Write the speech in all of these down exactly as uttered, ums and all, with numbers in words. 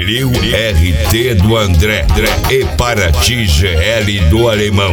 Trio R T do André e Paraty G L do Alemão.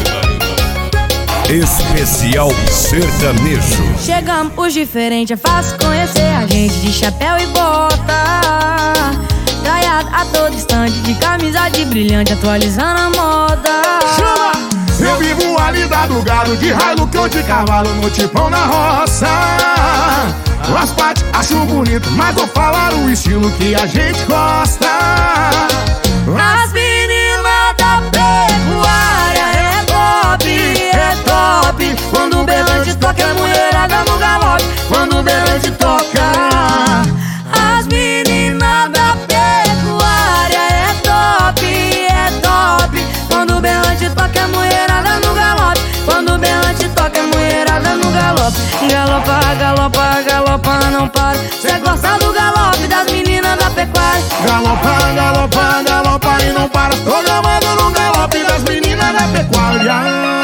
Especial sertanejo. Chegamos os diferentes, é fácil conhecer a gente de chapéu e bota, traiado a todo instante, de camisa de brilhante, atualizando a moda. Chama! Eu vivo a lida do gado, de Hilux ou de cavalo, no tipão na roça. As partes acho bonito, mas vou falar o estilo que a gente gosta. As meninas da pecuária é top, é top. Quando o berrante toca, a mulherada no galope. Quando o berrante toca, as meninas da pecuária é top, é top. Quando o berrante toca, a mulherada no galope. Quando o berrante toca, a mulherada no galope. Galopa, galopa, galopa, não para. Cê gosta do galope das meninas da pecuária. Galopa, galopa, galopa e não para. Tô gamando no galope das meninas da pecuária.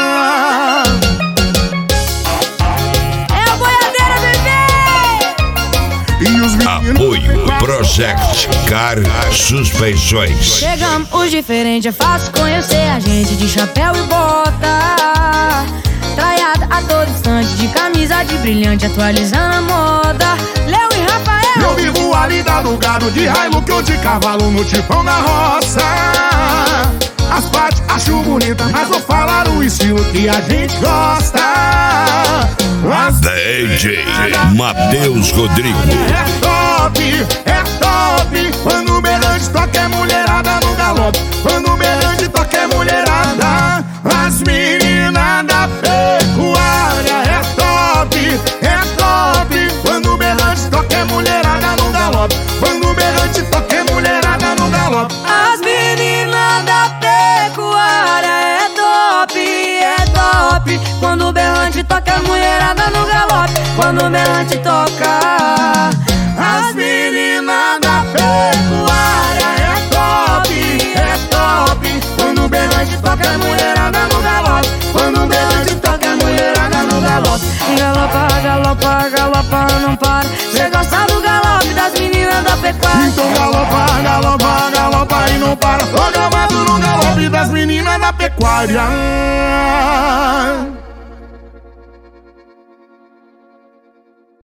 É a boiadeira, bebê! E os meninos Apoio Project Car Suspensões. Chegamos os diferentes, é fácil conhecer a gente de chapéu e bota, traiada a todo instante, de camisa de brilhante, atualizando a moda. Léo e Rafael. Eu vivo a lida do gado, de Hilux ou de cavalo, no tipão na roça. As partes acho bonita, mas vou falar o estilo que a gente gosta. As D J Matheus Rodrigo. É top, é top. Quando o berrante toca, é mulherada no galope. Quando o berrante toca, é mulherada. As meninas da pecuária é top, é top. Quando o berrante toca, é mulherada no galope. Quando o berrante toca, é mulherada no galope. As meninas da pecuária é top, é top. Quando o berrante toca, a mulherada no galope. Quando o berrante toca, As meninas da pecuária é top, é top. Quando o berrante toca, a mulherada no galope. Quando o berrante toca, a mulherada no galope. galopa, galopa, galopa, não para. Cê gosta do galope das meninas da pecuária. Então galopa, galopa, galopa e não para. Tô gamado no galope das meninas da pecuária.